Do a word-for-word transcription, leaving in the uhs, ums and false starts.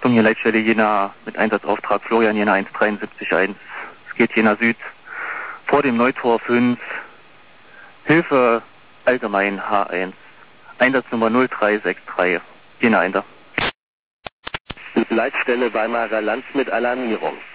Und hier Leitstelle Jena mit Einsatzauftrag Florian Jena eins drei sieben eins. Es geht Jena Süd vor dem Neutor fünf. Hilfe allgemein H eins. Einsatznummer null drei sechs drei. Jena Enter. Leitstelle Weimarer Land mit Alarmierung.